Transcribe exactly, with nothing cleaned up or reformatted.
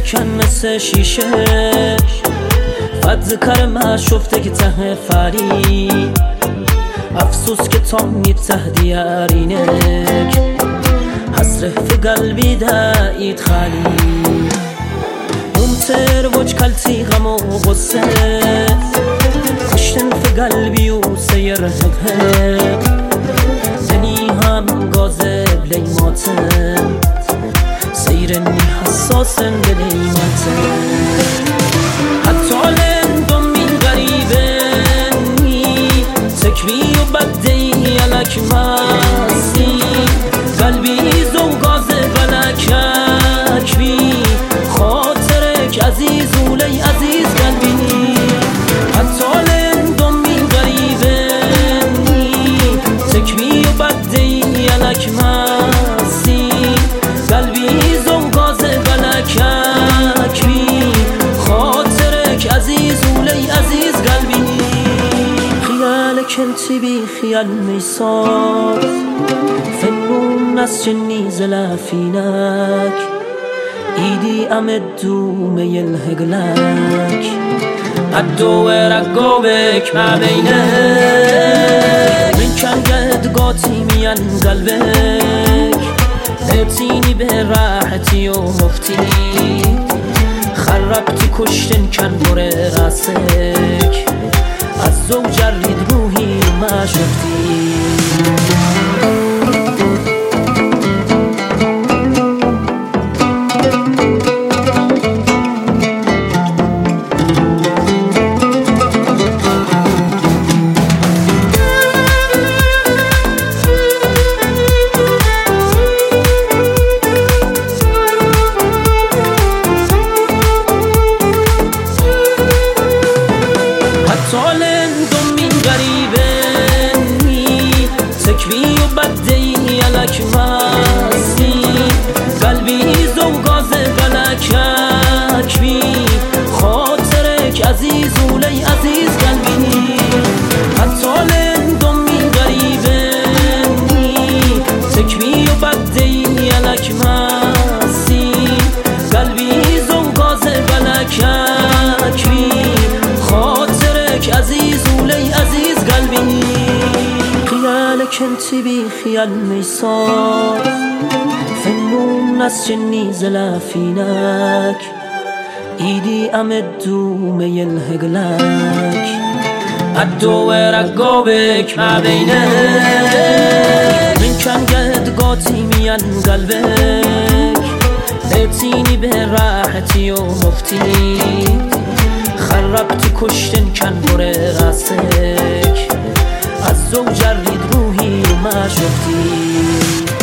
شکن مثل شیشه فد ذکر ما شفته که ته فری افسوس که تامید ته دیارینك حسره في قلبي دايت خالي ممتر وجه كلتي غم وغصة كشتن في قلبي وسيرهقهق دني هم غازب لي ماتم سيرني حساسا لي ماتم حتى لندم من غريبني تكبي وبدي لك ماسي قلبي زو غازب لك بي خاطرك عزيز ولي عزيز قلبي حتى لندم من غريبني تكبي وبدي لك ماسي قلبي زو غازب لك بي خاطرك عزيز ولي عزيز قلبي خيالك انت بي خيال ميصار فنون ناس جني زلافينك ايدي امدو ميلهق لك ادور اقوبك ما بينك من كان قد قاتي ميان قلبك ابتيني براحتي ومفتي خربتي كشتن كان بور راسك عزو جرد روحي ما شفتي لندم من غريبني تكبي وبدي لك ماسي قلبي زو غازب لك بي خاطرك عزيز ولي عزيز قلبي حتى لندم من غريبني تكبي وبدي لك ماسي قلبي زو غازب لك بي عزيز ولي عزيز قلبي خيالك انت بي خيال ميصار فنون ناس جني زلافينك ايدي امدو ميلهق لك ادور اقوبك ما بينك من كان قد قاتي ميان قلبك ابتيني براحتي ومفتي خربتي كشتن كان بور راسك عزو جرد روحي ما شفتي